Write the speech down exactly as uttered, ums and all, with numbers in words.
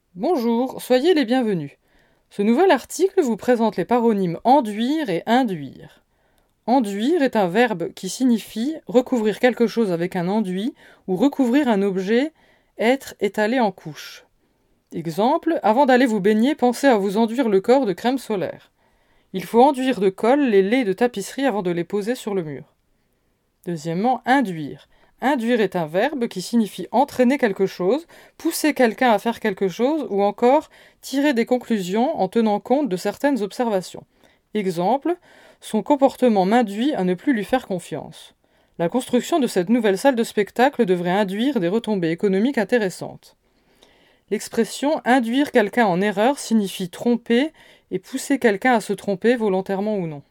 Bonjour, soyez les bienvenus. Ce nouvel article vous présente les paronymes enduire et induire. Enduire est un verbe qui signifie recouvrir quelque chose avec un enduit ou recouvrir un objet, être étalé en couches. Exemple, avant d'aller vous baigner, pensez à vous enduire le corps de crème solaire. Il faut enduire de colle les laits de tapisserie avant de les poser sur le mur. Deuxièmement, induire. Induire est un verbe qui signifie entraîner quelque chose, pousser quelqu'un à faire quelque chose ou encore tirer des conclusions en tenant compte de certaines observations. Exemple, son comportement m'induit à ne plus lui faire confiance. La construction de cette nouvelle salle de spectacle devrait induire des retombées économiques intéressantes. L'expression induire quelqu'un en erreur signifie tromper et pousser quelqu'un à se tromper volontairement ou non.